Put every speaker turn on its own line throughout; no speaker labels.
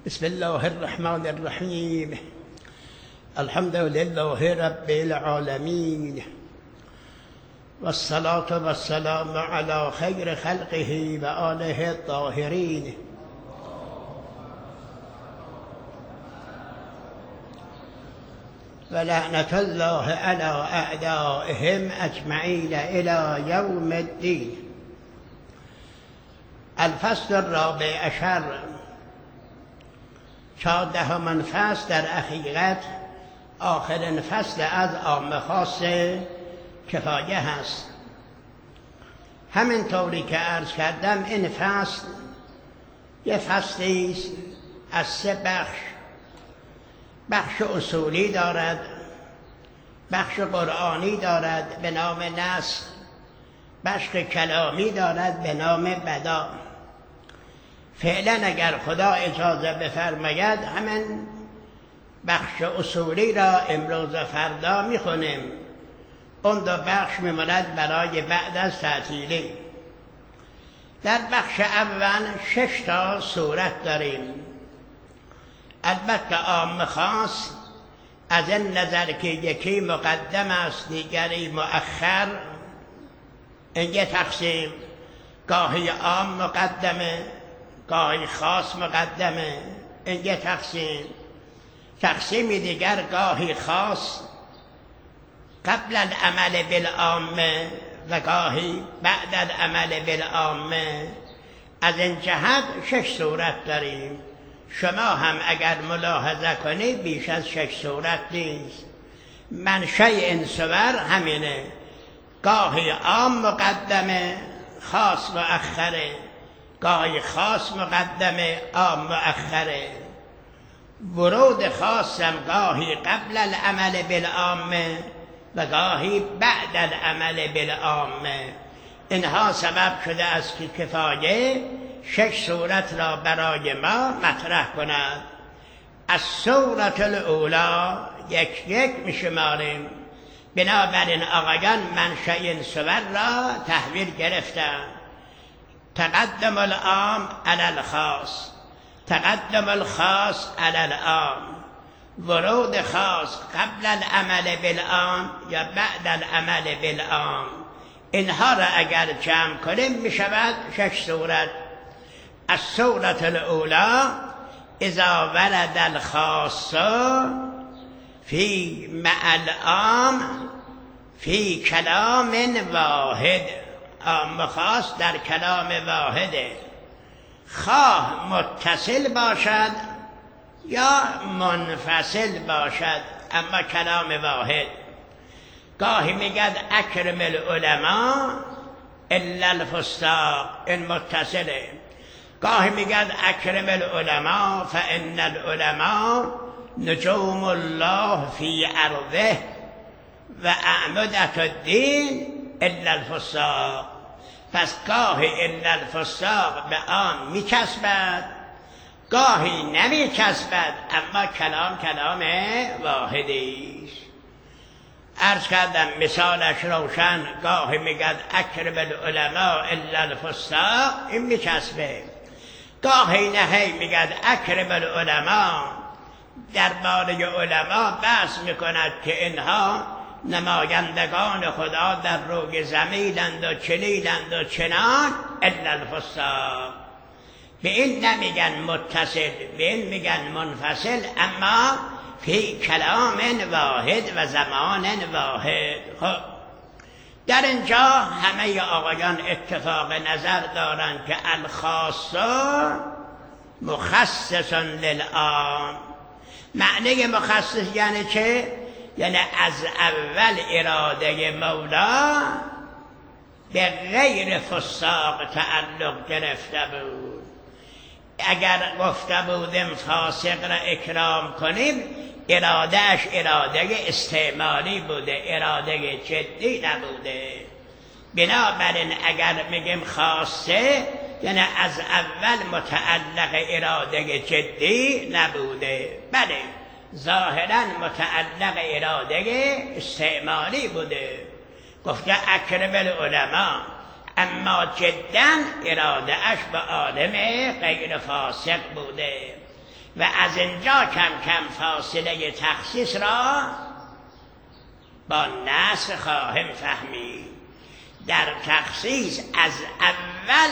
بسم الله الرحمن الرحیم. الحمد لله رب العالمین والصلاة والسلام على خیر خلقه و آله الطاهرین. ولعنة الله على أعدائهم أجمعين إلى يوم الدين. الفصل الرابع عشر، 14 فصل در حقیقت آخرین فصل از عام خاص کفایه هست. همینطوری که عرض کردم این فصل یه فصلی است از 3 بخش اصولی دارد، بخش قرآنی دارد به نام نسخ، بخش کلامی دارد به نام بدا. فعلا اگر خدا اجازه بفرماید همین بخش اصولی را امروز و فردا میخونیم. اون 2 بخش میماند برای بعد از تعطیلی. در بخش اول 6 تا سورت داریم. البته عام خاص از این نظر که یکی مقدم است دیگری مؤخر، این یه تقسیم، گاهی عام مقدمه گاهی خاص مقدمه، این یه تقسیم دیگر گاهی خاص قبل العمل بالعامه و گاهی بعد العمل بالعامه. از این جهت 6 سورت داریم. شما هم اگر ملاحظه کنید بیش از 6 سورت نیست. منشأ این سور همینه، گاهی عام مقدمه خاص مؤخره، گاهی خاص مقدمه عام مؤخره. ورود خاصم گاهی قبل العمل بالعامه و گاهی بعد العمل بالعامه. اینها سبب شده است که کفایه 6 سورت را برای ما مطرح کند. از سورت الاولی یک میشماریم. بنابراین آقایان منشأ این سور را تحویل گرفتند. تقدم العام علی الخاص، تقدم الخاص علی العام، ورود خاص قبل العمل بالعام یا بعد العمل بالعام. اینها را اگر جمع کنیم می شود 6 سورت. السورة الأولى اذا ورد الخاص في مع العام في کلام واحد. عام خاص در کلام واحده، خواه متصل باشد یا منفصل باشد، اما کلام واحد. گاهی میگد اکرم العلماء الا الفساق، این متصله. گاهی میگد اکرم العلماء فان العلماء نجوم الله فی ارضه و اعمدة الدین الا الفساق. پس گاهی الا الفساق به عام میچسبد، گاهی نمیچسبد، اما کلام واحدی است. عرض کردم مثالش روشن. گاهی میگد اکرم العلماء الا الفساق، این میچسبه. گاهی نهی میگد اکرم العلماء، درباره علما بحث میکند که اینها نمایندگان خدا در روی زمینند و چنینند و چنان الا الفساق. به این نمیگن متصل، به این میگن منفصل، اما فی کلام واحد و زمان واحد. خب در اینجا همه آقایان اتفاق نظر دارند که الخاص مخصص للعام. معنی مخصص یعنی چه؟ یعنی از اول اراده مولا به غیر فساق تعلق گرفته بود. اگر گفته بودیم فاسق را اکرام کنیم، ارادهش اراده استعمالی بوده، اراده جدی نبوده. بنابراین اگر میگیم خاصه یعنی از اول متعلق اراده جدی نبوده، بله ظاهرا متعلق اراده استعمالی بوده. گفته اکرم العلماء، اما جدا اراده اش به عالم غیر فاسق بوده. و از اینجا کم کم فاصله تخصیص را با نسخ خواهم فهمید. در تخصیص از اول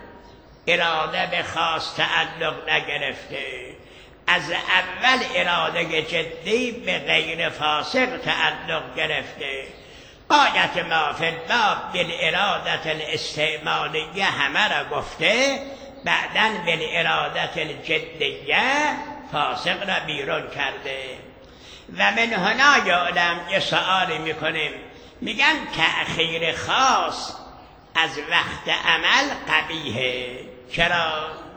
اراده به خاص تعلق نگرفته، از اول اراده جدی به غیر فاسق تعلق گرفته. غایت ما فی الباب بالارادت الاستعمالیه همه را گفته، بعداً بالارادت الجدیه فاسق را بیرون کرده. و من هنا یعلم یه سؤالی میکنیم، میگن تأخیر خاص از وقت عمل قبیحه. چرا؟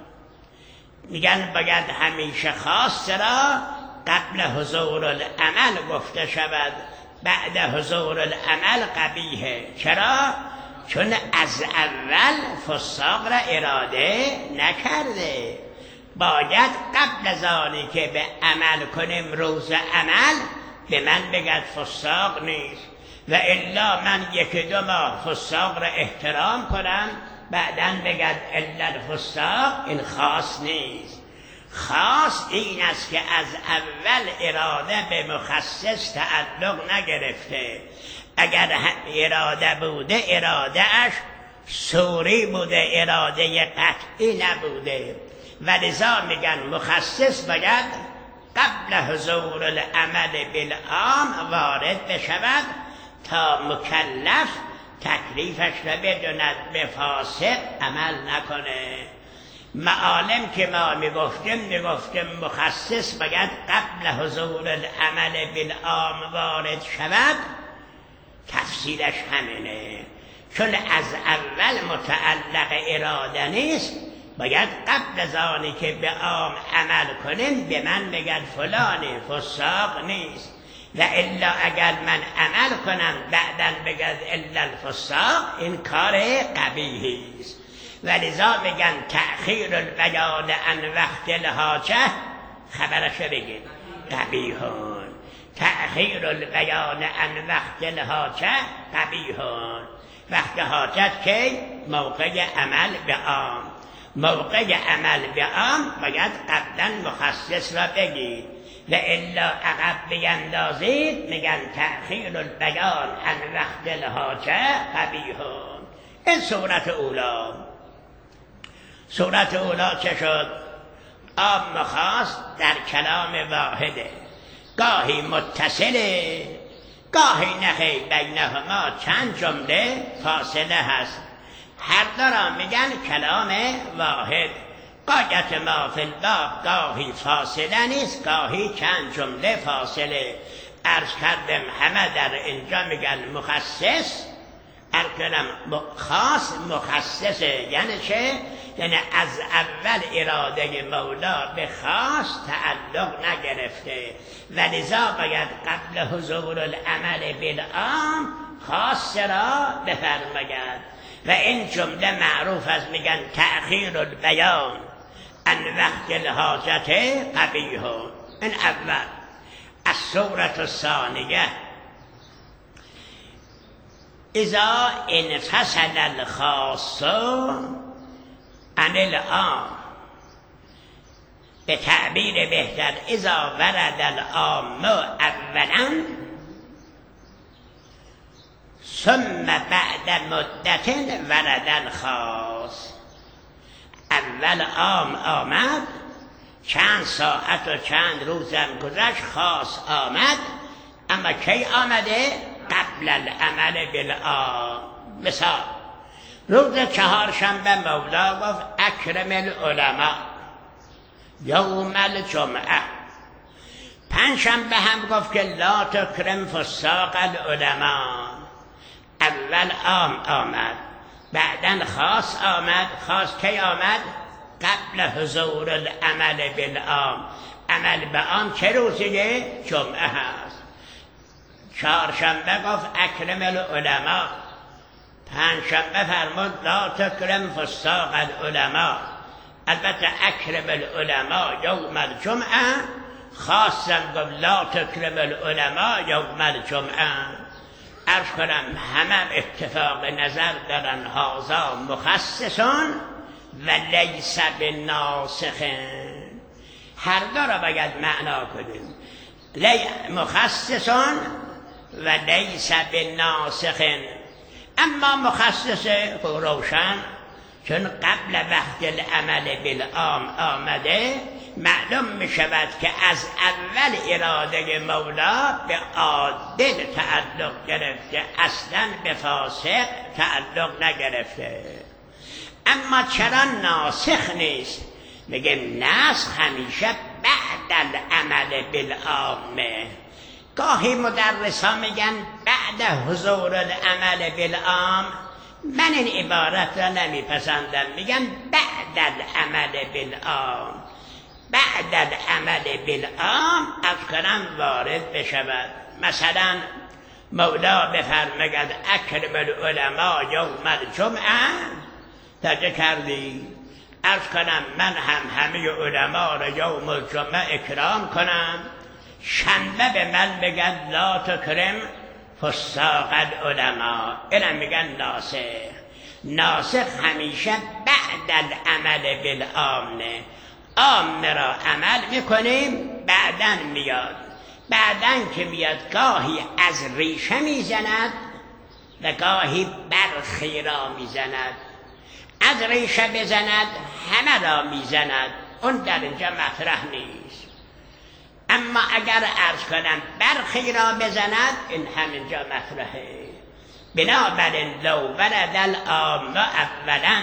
میگن باید همیشه خاص را قبل حضور العمل گفته شود، بعد حضور العمل قبیحه. چرا؟ چون از اول فساق را اراده نکرده. باید قبل از آنی که به عمل کنیم روز عمل به من بگد فساق نیست، و الا من 1-2 ماه فساق را احترام کنم بعداً بگد الا الفساق، این خاص نیست. خاص این است که از اول اراده به مخصص تعلق نگرفته. اگر اراده بوده اراده اش صوری بوده، اراده قطعی نبوده، ولذا میگن مخصص باید قبل حضور العمل بالعام وارد بشود تا مکلف تکلیفش را بدوند، به فاسق عمل نکنه. معالم که ما میگفتیم مخصص باید قبل حضور العمل بالعام وارد شود، تفصیلش همینه. چون از اول متعلق اراده نیست، باید قبل از آنی که به عام عمل کنیم به من بگن فلانی فساق نیست، و الا اگر من عمل کنم بعداً بگد الا الفساق، این کار قبیحی است. ولذا میگن تأخیر البیان عن وقت الحاجه، خبرش بگید قبیحون. تأخیر البیان عن وقت الحاجه قبیحون. وقت حاجت که موقع عمل به عام، موقع عمل به عام باید قبلا مخصص را بگید، و الا عقب بیندازید میگن تأخیر البیان عن وقت الحاجه قبیحون. این صورت اولا. صورت اولا چه شد؟ عام و خاص در کلام واحده، گاهی متصله گاهی نخی، بینهما چند جمله فاصله هست. هر دو را میگن کلام واحد. غایت ما فی الباب گاهی فاصله نیست، گاهی چند جمله فاصله. عرض کردم همه در اینجا میگن مخصص، ارکنم خاص مخصصه. یعنی چه؟ یعنی از اول اراده مولا به خاص تعلق نگرفته، ولذا باید قبل حضور العمل بالعام خاص را بفرماید. و این جمله معروف از میگن تأخیر البیان عن وقت الحاجت قبیح. این اول. الصورة الثانیه اذا انفصل الخاص عن العام، به تعبیر بهتر اذا ورد العام اولا ثم بعد مدت ورد الخاص. اول عام آمد، چند ساعت و چند روزم گذشت، خاص آمد، اما کی آمده؟ قبل العمل بالعام. مثال روز چهارشنبه مولا گفت اکرم العلماء یوم الجمعه. پنجشنبه هم گفت که لا تکرم فساق العلماء. اول عام آمد، بعدن خاص آمد. خاص کی آمد؟ قبل حضور العمل بالعام. عمل به عام چه روزیه؟ جمعه هست. چهارشنبه گفت اکرم العلماء، پنجشنبه فرمود لا تکرم فساق العلماء. البته اکرم العلماء یوم الجمعه، خاصم گفت لا تکرم العلماء یوم الجمعه. عرض کنم همه اتفاق نظر دارن هذا مخصصان و لیس بالناسخ. هر دو را باید معنا کنیم. مخصصان و لیس بناسخ. اما مخصص روشن، چون قبل وقت العمل بالعام آمده، معلوم می شود که از اول اراده مولا به عادل تعلق گرفته، اصلا به فاسق تعلق نگرفته. اما چرا ناسخ نیست؟ میگیم نسخ همیشه بعد العمل بالعامه. گاهی مدرسا میگن بعد حضور العمل بالعام. من این عبارت را نمیپسندم، میگن بعد العمل بالعام. بعد العمل بالعام از کنم وارد بشود. مثلا مولا بفرماید اکرم العلماء یوم الجمعه، توجه کردی؟ از کنم من هم همه علما را یوم الجمعه اکرام کنم. شنبه به من بگن لا تکرم فساق العلماء، اینم میگن ناسخ. ناسخ همیشه بعد العمل بالعامه. عام را عمل میکنیم، بعدن میاد. بعدن که میاد گاهی از ریشه میزند و گاهی برخی را میزند. از ریشه بزند همه را میزند، اون در اینجا مطرح نیست. اما اگر عرض کنم برخی را بزند، این همینجا مطرحه. بنابراین لو ولد العام اولا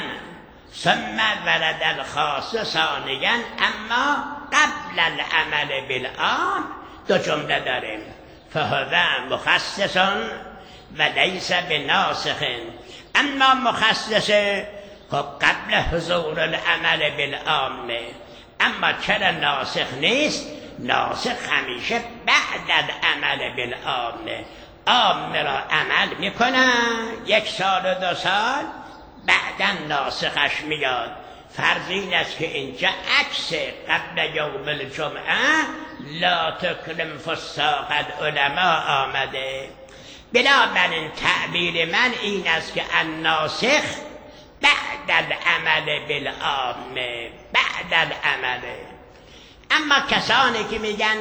ثم ولد الخاص ثانیا، اما قبل العمل بالعام دو جمله داریم، فهذا مخصص و لیس بناسخ. اما مخصص خب قبل حضور العمل بالعام. اما چرا ناسخ نیست؟ ناسخ همیشه بعد العمل بالعام. عام را عمل میکنن 1 سال و 2 سال، بعدا ناسخش میاد. فرض این است که اینجا عکس قبل یوم الجمعه لا تکرم فساق العلماء آمده. بنابراین تعبیر من این است که الناسخ بعد العمل بالعام، بعد العمل. اما کسانی که میگن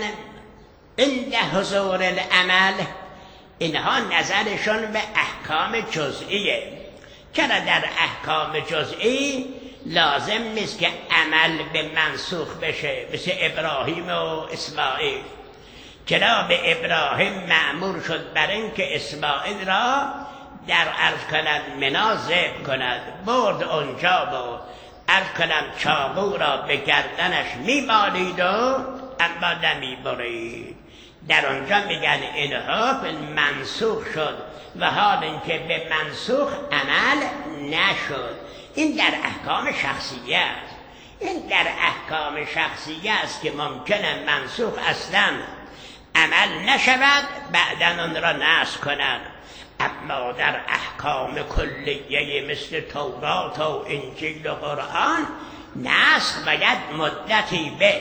عند حضور العمل، اینها نظرشون به احکام جزئیه. چرا در احکام جزئی لازم نیست که عمل به منسوخ بشه، مثل ابراهیم و اسماعیل. چرا به ابراهیم مأمور شد بر این که اسماعیل را در عرض کنند منا ذبح کند، برد اونجا و عرض کنم چاقو را به گردنش میمالید و اما نمیبرید. در آنجا میگن این حکم منسوخ شد و حال اینکه به منسوخ عمل نشد. این در احکام شخصیه است. این در احکام شخصیه است که ممکنه منسوخ اصلا عمل نشود، بعدا آن را نسخ کنند. اما در احکام کلیه مثل تورات و انجیل و قرآن، نسخ باید مدتی به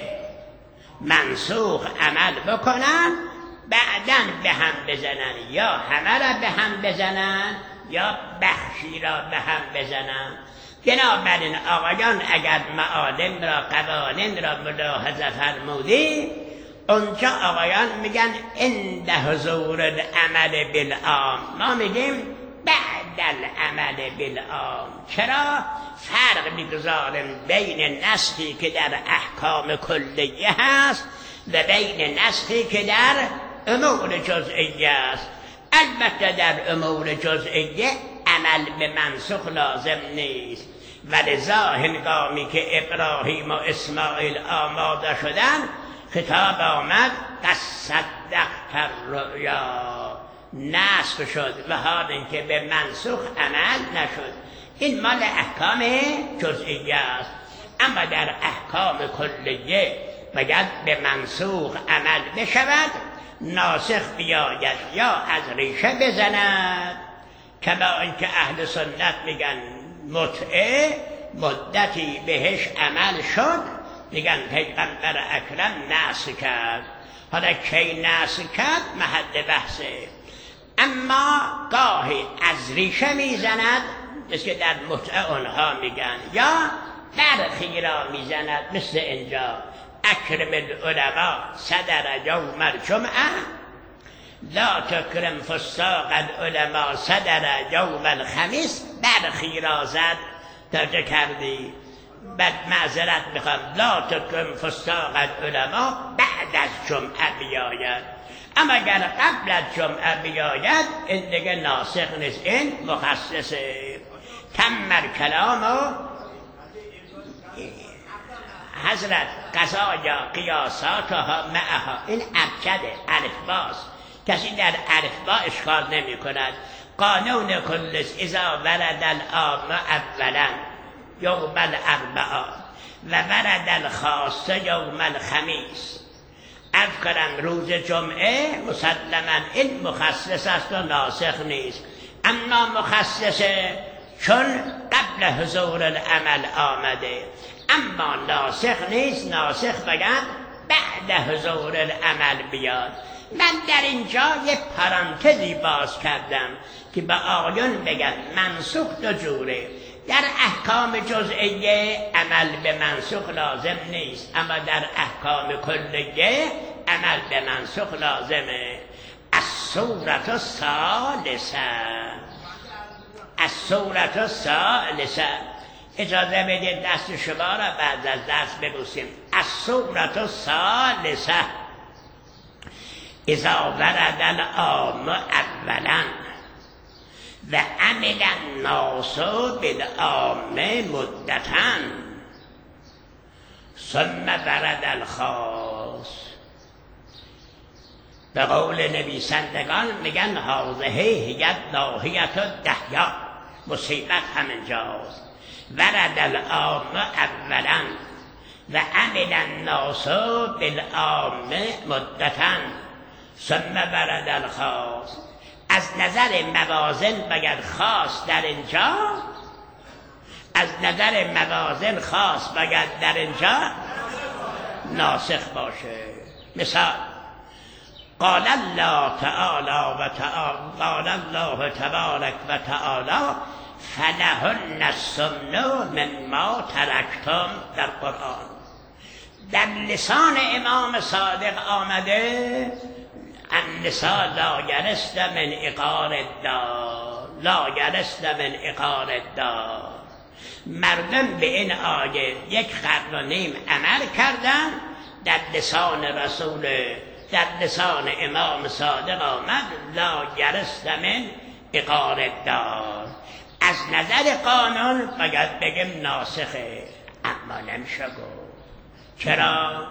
منسوخ عمل بکنن، بعداً به هم بزنن، یا همه را به هم بزنن یا بخشی را به هم بزنن. بنابراین آقایان اگر معالم را، قوانین را ملاحظه فرمودی، اونجا آقایان میگن عند حضور العمل بالعام، ما میگیم بعد العمل بالعام. چرا؟ فرق میگذاریم بین نسخی که در احکام کلیه هست و بین نسخی که در امور جزئیه است. البته در امور جزئیه عمل به منسوخ لازم نیست، ولذا هنگامی که ابراهیم و اسماعیل آماده شدن، خطاب آمد قد صدقت الرؤیا، نسخ شد و حال اینکه به منسوخ عمل نشد. این مال احکام جزئیه است. اما در احکام کلیه باید به منسوخ عمل بشود، ناسخ بیاید یا از ریشه بزند. کما اینکه اهل سنت میگن متعه مدتی بهش عمل شد، میگن پیغمبر اکرم نسخ کرد. حالا کی نسخ کرد محل بحثه. اما گاهی از ریشه میزند، مثل که در متعه اونها میگن، یا برخی را میزند مثل اینجا اکرم العلماء صدر یوم الجمعه لا تکرم فساق العلماء صدر یوم الخمیس. برخی زد درجه کردی بعد معذرت میخوام لا تکرم فساق العلماء بعد از جمعه بیاید، اما اگر قبل از جمعه بیاید این دیگه ناسخ نیست، این مخصصه. تم کلام حضرت قضایا قیاساتها معها. این ابجد الفباست، کسی در الفبا اشکال نمی کند. قانون کلش اذا ورد العام اولا یوم الاربعاء و ورد الخاص یوم الخمیس. عرض کنم روز جمعه مسلما این مخصص است و ناسخ نیست، اما مخصصه چون قبل حضور العمل آمده، اما ناسخ نیست. ناسخ باید بعد حضور العمل بیاد. من در اینجا یه پرانتزی باز کردم که به آقایون بگم منسوخ دو جوره. در احکام جزئیه عمل به منسوخ لازم نیست، اما در احکام کلیه عمل به منسوخ لازمه. الصورة الثالثه، الصورة الثالثه. اجازه بدید دست شما را بعد از دست ببوسیم. الصورة الثالثه اذا ورد العام اولا و عمل الناس بالعام مدتا ثم ورد الخاص. به قول نویسندگان میگن هذه هی ناحیت الدهیا، مصیبت همینجاست. ورد العام اولا و عمل الناس بالعام مدتا ثم ورد الخاص. از نظر موازن باید خاص در اینجا، از نظر موازن خاص باید در اینجا ناسخ باشه. مثال قال الله تعالی و قال الله تبارک و تعالی فلهن الثمن مما ترکتم. در قرآن در لسان امام صادق آمده النساء لا یرثن من عقار الدار، لا یرثن من عقار الدار. مردم به این آیه 1 قرن و نیم عمل کردن. در لسان رسول، در لسان امام صادق آمد لا یرثن من عقار الدار. از نظر قانون باید بگیم ناسخه، اما نمیشه گفت. چرا؟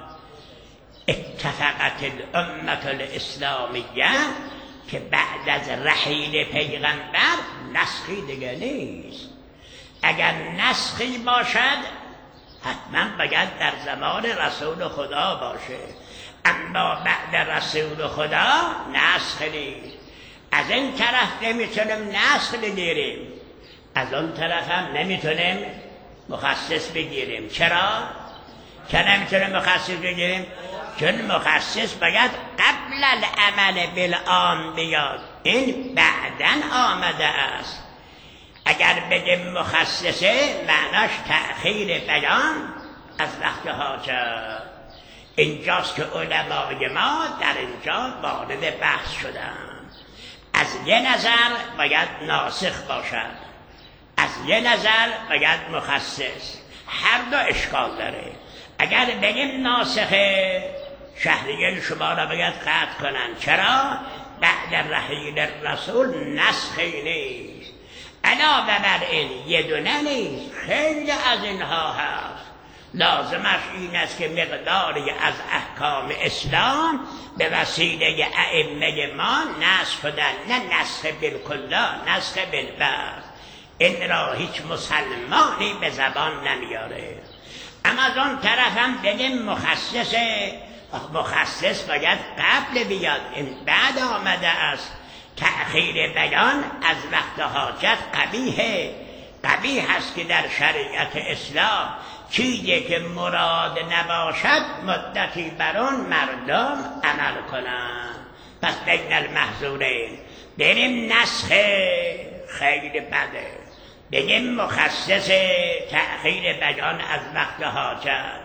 اتفقت الامة الاسلامیه که بعد از رحیل پیغمبر نسخی دیگه نیست. اگر نسخی باشد حتما باید در زمان رسول خدا باشه، اما بعد رسول خدا نسخ نیست. از این طرف نمیتونیم نسخ بگیریم، از اون طرف هم نمیتونیم مخصص بگیریم. چرا نمیتونیم مخصص بگیریم؟ چون مخصص باید قبل العمل بالعام بیاد، این بعداً آمده است. اگر بگیم مخصصه معناش تأخیر بیان از وقت حاجت. اینجاست که علمای ما در اینجا وارد بحث شدن. از یه نظر باید ناسخ باشد، از یه نظر باید مخصص. هر دو اشکال داره. اگر بگیم ناسخه شهریه شما را باید قطع کنن. چرا؟ بعد رحیل رسول نسخی نیست. علاوه بر این یه دونه نیست، خیلی از اینها هست. لازمش این است که مقداری از احکام اسلام به وسیله ائمه ما نسخ شدن، نه نسخ بالکلا، نسخ بالبعض. این را هیچ مسلمانی به زبان نمیاره. اما از اون طرف هم بگیم مخصصه، مخصص باید قبل بیاد، این بعد آمده است. تأخیر بیان از وقت حاجت قبیحه. قبیح است که در شریعت اسلام چیزی که مراد نباشد مدتی بر آن مردم عمل کنند. پس بین المحظورین بریم نسخ خیلی بده، بگیم مخصص تأخیر بیان از وقت حاجت.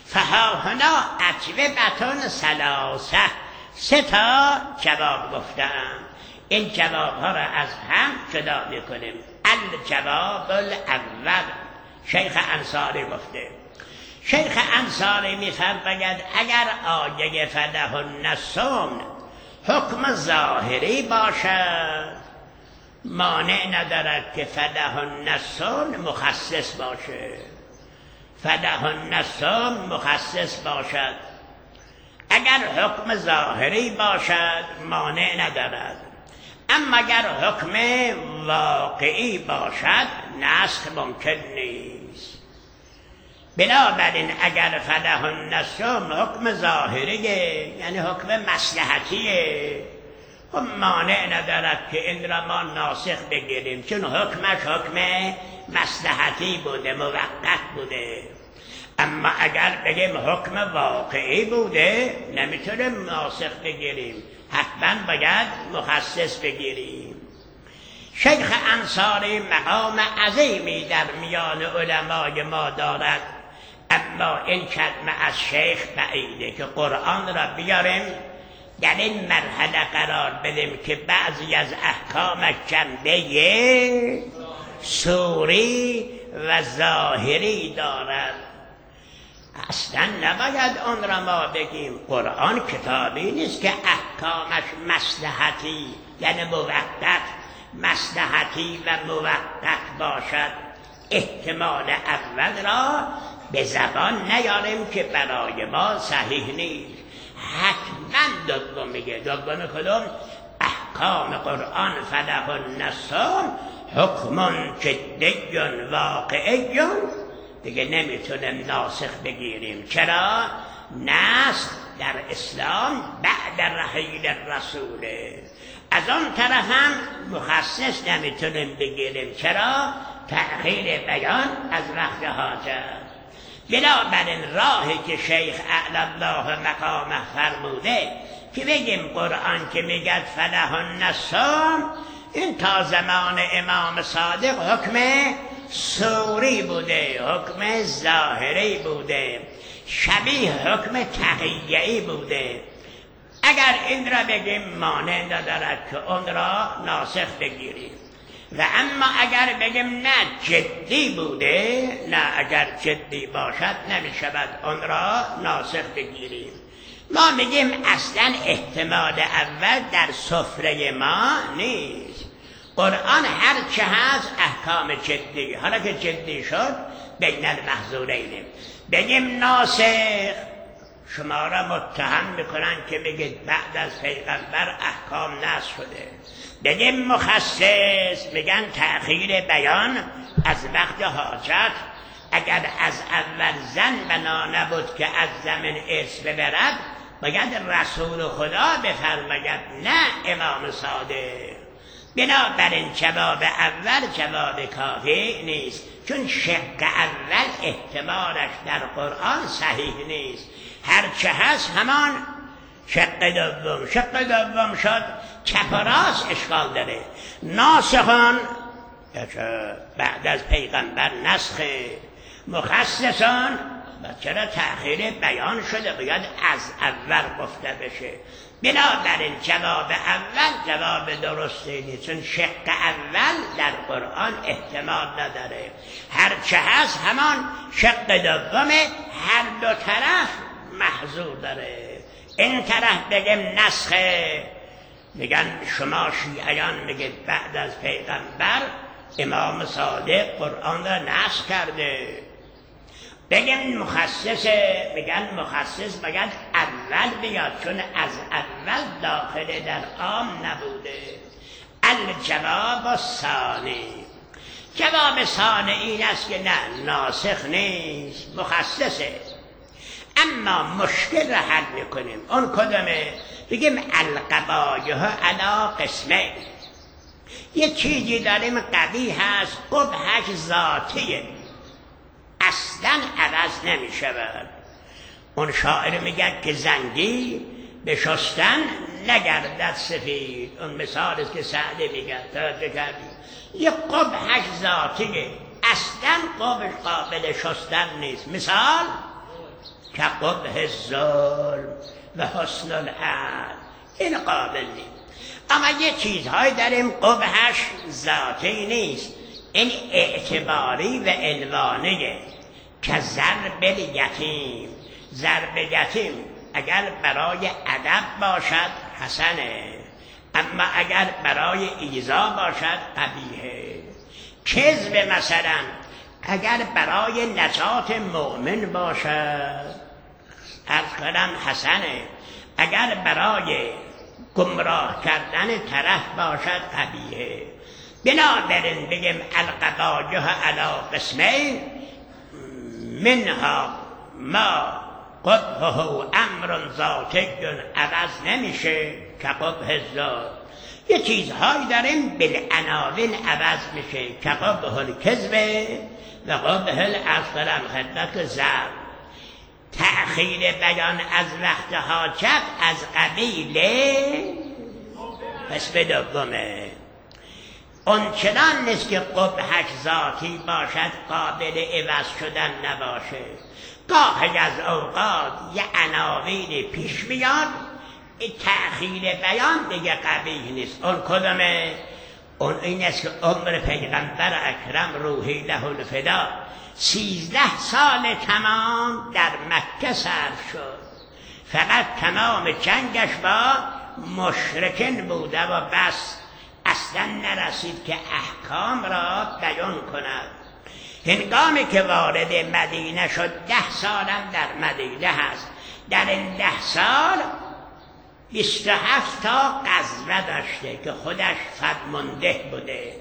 فهاهنا اجوبتون ثلاثه، 3 تا جواب گفتم. این جواب ها را از هم جدا میکنیم. الجواب الاول، شیخ انصاری گفته. شیخ انصاری میفرماید اگر آیه فلهن الصوم حکم ظاهری باشد، مانع ندارد که فلهن الصوم مخصص باشه. فلهن الصوم مخصص باشد. اگر حکم ظاهری باشد مانع ندارد. اما اگر حکم واقعی باشد نسخ ممکن نیست. بنابراین اگر فلهن الصوم حکم ظاهریه، یعنی حکم مصلحتیه، خب مانع ندارد که این را ما ناسخ بگیریم، چون حکمش حکم مصلحتی بوده، موقت بوده. اما اگر بگیم حکم واقعی بوده نمیتونیم ناسخ بگیریم، حتما باید مخصص بگیریم. شیخ انصاری مقام عظیمی در میان علمای ما دارد، اما این کلمه از شیخ بعیده که قرآن را بیاریم در این مرحله قرار بدیم که بعضی از احکامش جنبه صوری و ظاهری دارد. اصلا نباید آن را ما بگیم. قرآن کتابی نیست که احکامش مصلحتی یعنی موقت، مصلحتی و موقت باشد. احتمال اول را به زبان نیاریم که برای ما صحیح نیست. حتما دوم میگه. دوم کدوم؟ احکام قرآن فلهن الصوم حکم جدی واقعی، دیگه نمیتونیم ناسخ بگیریم. چرا؟ نسخ در اسلام بعد رحیل رسوله. از آن طرف هم مخصص نمیتونیم بگیریم. چرا؟ تأخیر بیان از وقت حاجت. بنابراین راهی که شیخ اعلی الله مقامه فرموده که بگیم قرآن که میگد فلهن الصوم، این تا زمان امام صادق حکم صوری بوده، حکم ظاهری بوده، شبیه حکم تقییعی بوده. اگر این را بگیم مانع ندارد که اون را ناسخ بگیریم. و اما اگر بگیم نه جدی بوده، نه اگر جدی باشد نمی شود اون را ناسخ بگیریم. ما میگیم اصلا احتمال اول در سفره ما نیست. قرآن هر چه هست احکام جدی، حالا که جدی شد بین المحظورین. بگیم ناسخ، شما را متهم میکنن که بگید بعد از پیغمبر احکام نسخ شده. بگیم مخصص، میگن تأخیر بیان از وقت حاجت. اگر از اول زن بنا نبود که از زمین ارث ببرد، باید رسول خدا بفرماید، نه امام صادق. بنابراین جواب اول جواب کافی نیست، چون شق اول احتمالش در قرآن صحیح نیست. هرچه هست همان شق دوم. شق دوم شد چپ و راست اشکال داره. ناسخان بعد از پیغمبر نسخه، مخصصان چرا تأخیر بیان شده، باید از اول گفته بشه. بنابراین جواب اول جواب درستی نیست، چون شق اول در قرآن احتمال نداره. هرچه هست همان شق دومه، هر دو طرف محظور داره. این طرف بگیم نسخه، میگن شما شیعیان میگید بعد از پیغمبر امام صادق قرآن را نسخ کرده. بگیم مخصصه، میگن مخصص باید اول بیاد، چون از اول داخل در عام نبوده. الجواب ثانی، جواب ثانی این است که نه ناسخ نیست، مخصصه. اما مشکل را حل میکنیم. اون کدومه؟ بگیم القبایح علی قسمه. یه چیزی داریم قبیح هست، قبحش ذاتیه، اصلا عوض نمی شود. اون شاعر میگه که زنگی به شستن نگردد سفید. اون مثال است که سعدی میگه، توجه کردی؟ یه قبحش ذاتیه، اصلا قبح قابل شستن نیست. مثال که قبح الظلم و حسن العدل. این قابل نیست. اما یه چیزهایی داریم قبحش ذاتی نیست، این اعتباری و عنوانیه، که ضرب الیتیم. ضرب یتیم اگر برای ادب باشد حسنه، اما اگر برای ایذا باشد قبیحه. کذب مثلا اگر برای نجات مؤمن باشد عرض کنم حسنه، اگر برای گمراه کردن طرف باشد قبیحه. بنابراین بگیم القبایح علی قسمین منها ما قبحه امر ذاتی عوض نمیشه که قبح الذات. یه چیزهایی داریم بالعناوین عوض میشه که قبح الکذب و قبح الاسلام خدمت ضرب. تأخیر بیان از وقت حاجت از قبیل قسم دومه. اون چنان نیست که قبحش ذاتی باشد قابل عوض شدن نباشه. گاهی از اوقات یه عناوینی پیش میاد، این تأخیر بیان دیگه قبیح نیست. اون کدومه؟ اون این است که عمر پیغمبر اکرم روحی له الفدا 13 سال تمام در مکه صرف شد، فقط تمام جنگش با مشرکین بوده و بس، اصلا نرسید که احکام را بیان کند. هنگامی که وارد مدینه شد 10 سالم در مدینه هست، در این 10 سال 27 تا غزوه داشته که خودش فرمانده بوده،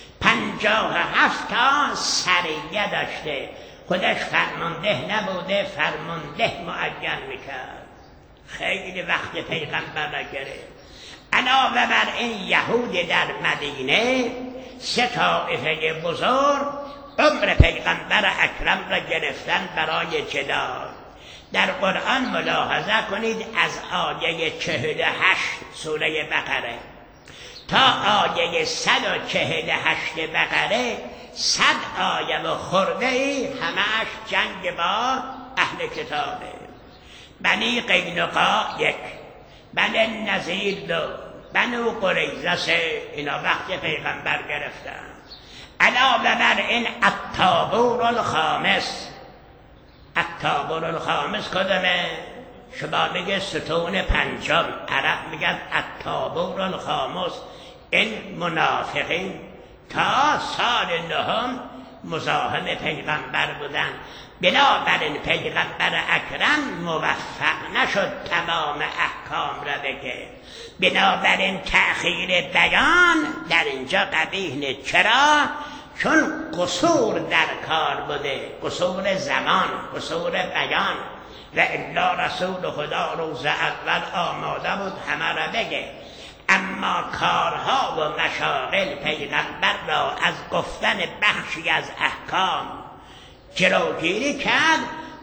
57 تا سریه داشته، خودش فرمانده نبوده، فرمانده معین میکرد. خیلی وقت پیغمبر را گرفت. علاوه بر این یهود در مدینه 3 طایفه بزرگ عمر پیغمبر اکرم را گرفتن برای جدال. در قرآن ملاحظه کنید از آیه 48 سوره بقره تا آیه 148 بقره 100 آیه و خورده همش جنگ با اهل کتابه. بنی قینقاع 1، بنی نذیر 2، بنو قریظه 3، اینا وقت پیغمبر گرفتن. علاوه بر این الطابور الخامس. الطابور الخامس کدومه؟ شما بگه ستون پنجم، عرب میگن الطابور الخامس. این منافقین تا سال 9 مزاحم پیغمبر بودن، بنابراین پیغمبر اکرم موفق نشد تمام احکام را بگه. بنابراین تأخیر بیان در اینجا قبیح نیست. چرا؟ چون قصور در کار بوده، قصور زمان، قصور بیان، و الا رسول خدا روز اول آماده بود همه را بگه. اما کارها و مشاغل پیغمبر را از گفتن بخشی از احکام جلوگیری کرد.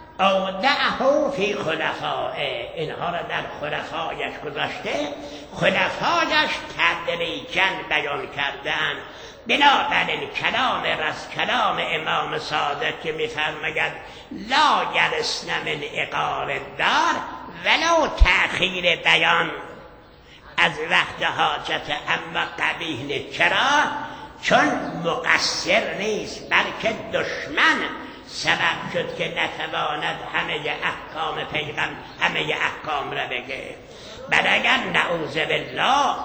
اودعه فی خلفائه، اینها را در خلفایش گذاشته، خلفایش تدریجاً بیان کردن. بنابراین کلام امام صادق که می‌فرماید لا یرثن من عقار الدار ولو تأخیر بیان از وقت حاجت، اما قبیح نیست. چرا؟ چون مقصر نیست، بلکه دشمن سبب شد که نتواند همه احکام پیغمبر همه احکام را بگه. بل اگر نعوذ بالله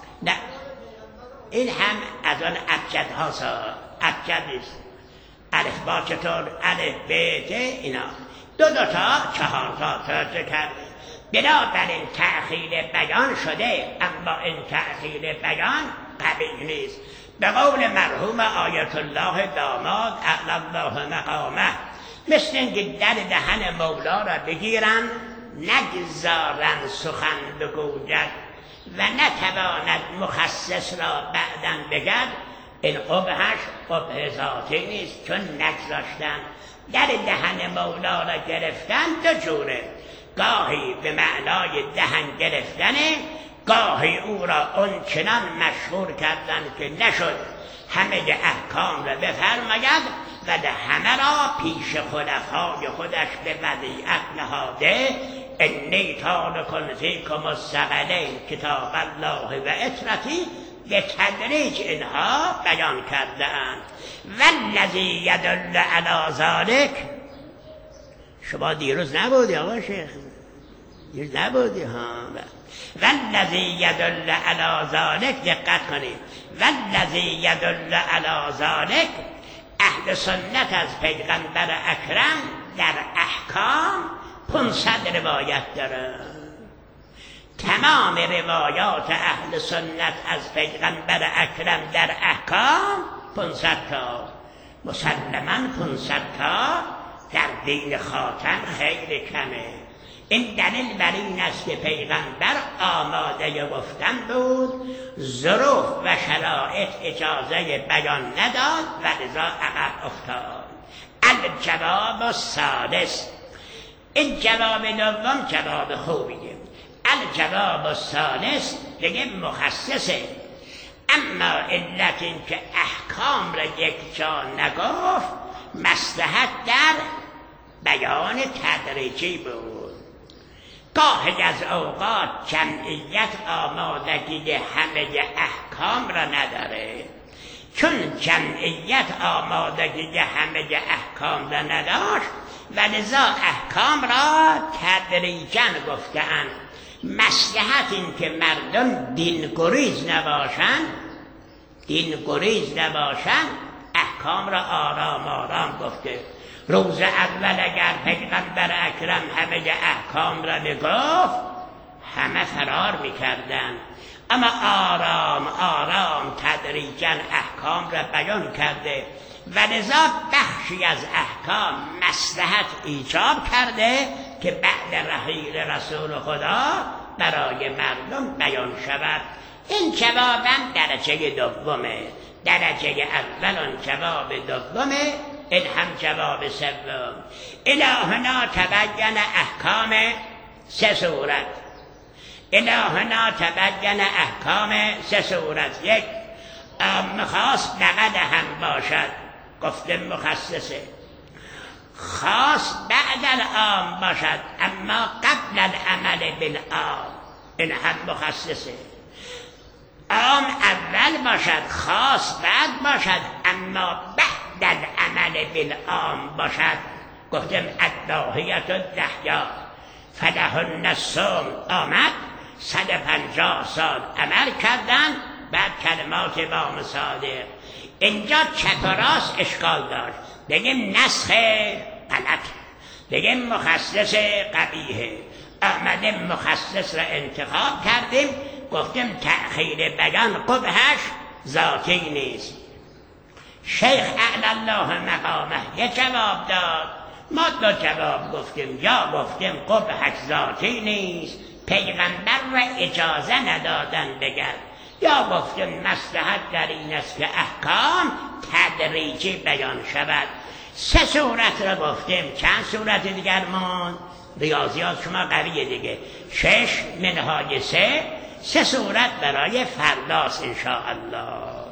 این هم از آن ابجد هاست، ابجد نیست. الف با چطور؟ الف ب ت اینا 2 تا 4 تا ترجمه کرده. بنابراین تأخیر بیان شده، اما این تأخیر بیان قبیح نیست. به قول مرحوم آیت الله داماد اعلی الله مقامه، مثل اینکه در دهن مولا را بگیرن نگذارن سخن بگوید و نتواند مخصص را بعداً بگد، این قبحش قبح ذاتی نیست، چون نگذاشتن. در دهن مولا را گرفتن 2 جوره، گاهی به معنای دهن گرفتنه، گاهی او را اون چنان مشهور کردن که نشد همه احکام را بفرماید ولی همه را پیش خلفای خودش به ودیعت نهاده. انی تارک فیکم الثقلین کتاب الله و اطرتی به تدریج اینها بیان کرده اند. والذی یدل علی ذلک، شما دیروز نبودی آقا شیخ؟ دیروز نبودی ها. والذی یدل علی ذلک، دقت کنید، والذی یدل علی ذلک، اهل سنت از پیغمبر اکرم در احکام 500 روایت داره. تمام روایات اهل سنت از پیغمبر اکرم در احکام 500 تا. مسلماً 500 تا در دین خاتم خیلی کمه. این دلیل بر این است که پیغمبر آماده گفتن بود، ظروف و شرایط اجازه بیان نداد و لذا عقب افتاد. الجواب الثالث، این جواب دوم جواب خوبیه. الجواب الثالث دیگه مخصصه، اما علت این که احکام را یک جا نگفت مصلحت در بیان تدریجی بود. گاهی از اوقات جمعیت آمادگی همه احکام را نداره. چون جمعیت آمادگی همه احکام را نداشت و لذا احکام را تدریجاً گفته‌اند. مصلحت این که مردم دینگریز نباشند، احکام را آرام آرام گفته. روز اول اگر پیغمبر اکرم همه احکام را میگفت همه فرار میکردند، اما آرام آرام تدریجاً احکام را بیان کرده و لذا بخشی از احکام مصلحت ایجاب کرده که بعد رحیل رسول خدا برای مردم بیان شود. این جوابم درجه دومه. درجه اول آن جواب دومه، این هم جواب سوم. الهنا تبین احکام 3 صورت. الهنا تبین احکام 3 صورت. 1 عام خاص بغل هم باشد، گفته مخصصه. خاص بعد العام باشد اما قبل العمل بالعام، این هم مخصصه. عام اول باشد، خاص بعد باشد، اما بعد العمل بالعام باشد. گفتم الداهیت الدحیا فلهن الصوم آمد، 150 سال عمل کردن، بعد کلمات امام صادق. اینجا چپ و راست اشکال داشت، بگیم نسخ غلط، بگیم مخصص قبیحه. آمده مخصص را انتخاب کردیم، گفتیم تأخیر بیان قبحش ذاتی نیست. شیخ اعلی الله مقامه یه جواب داد، ما 2 جواب گفتیم. یا گفتیم قبحش ذاتی نیست، پیغمبر را اجازه ندادن بگن، یا گفتیم مصلحت در این است که احکام تدریجی بیان شود. 3 صورت را گفتیم. چند صورت دیگر ماند؟ ریاضیات شما قویه دیگه. 6 منهای 3 صورت برای فرداست انشاءالله.